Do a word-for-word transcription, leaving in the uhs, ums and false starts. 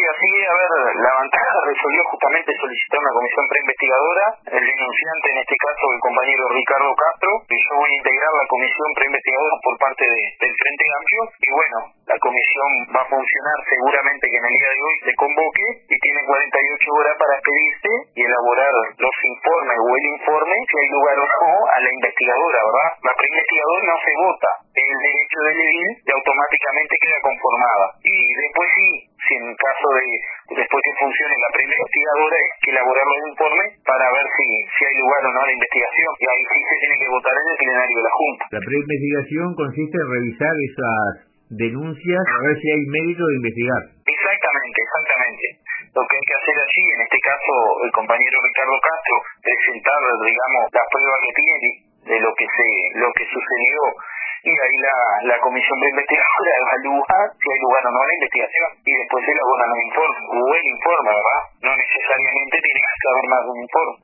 así, a ver, la bancada resolvió justamente solicitar una comisión preinvestigadora. El denunciante, en este caso el compañero Ricardo Castro, y yo voy a integrar la comisión preinvestigadora por parte de, del Frente Amplio. Y bueno, la comisión va a funcionar seguramente que en el día de hoy se convoque y tiene cuarenta y ocho horas para expedirse y elaborar los informes o el informe si hay lugar o no a la investigadora, ¿verdad? La preinvestigadora no se vota, el derecho del edil y automáticamente queda conformada. Y después sí, si en caso de después que funcione la preinvestigadora, es que elaborar los informes para ver si, si hay lugar o no a la investigación. Y ahí sí se tiene que votar en el plenario de la Junta. La preinvestigación consiste en revisar esas denuncias a ver si hay mérito de investigar. Exactamente, exactamente. Lo que hay que hacer allí, en este caso el compañero Ricardo Castro, presentar, digamos, la prueba que tiene de lo que se lo que sucedió, y ahí la, la comisión de investigadora evalúa si hay lugar o no a la investigación, y después elaboran un informe, o el informe, ¿verdad? No necesariamente tiene que haber más de un informe.